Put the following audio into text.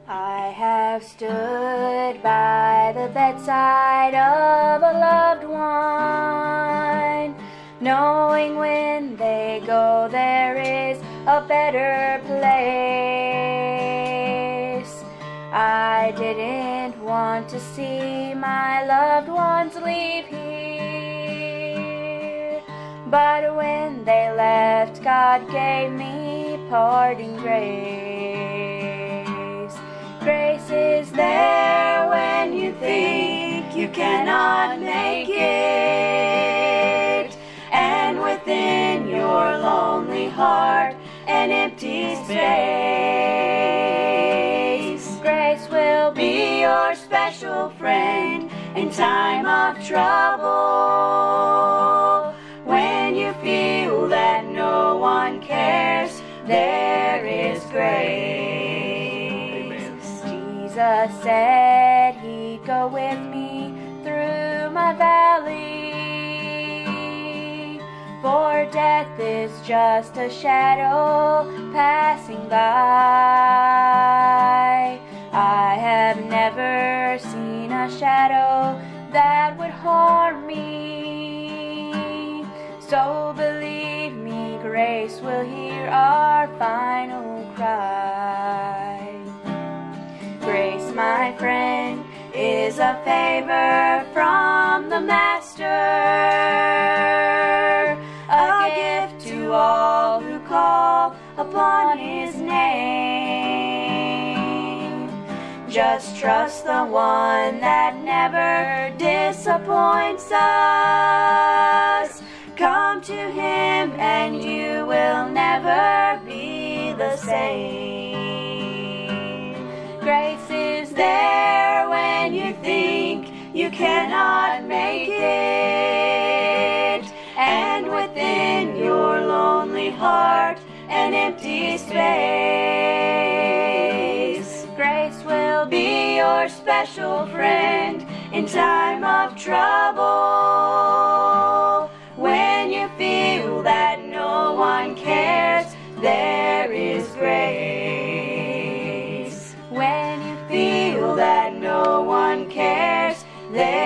I have stood by the bedside of a loved one, knowing when they go there is a better place. I didn't want to see my loved ones leave here, but when they left, God gave me parting grace. Grace is there when you think you cannot make it, and within your lonely heart an empty space. Grace will be your special friend in time of trouble. When you feel that no one cares, there is grace. Jesus said he'd go with me through my valley, for death is just a shadow passing by. I have never seen a shadow that would harm me, so believe me, grace will hear our final cry. Grace, my friend, is a favor from the Master, a gift to all who call upon His name. Just trust the one that never disappoints us. Come to Him and you will never be the same. Grace is there when you think you cannot make it, and within your lonely heart an empty space. Grace will be your special friend in time of trouble. When you feel that no one cares, there is grace. When you feel that no one cares, there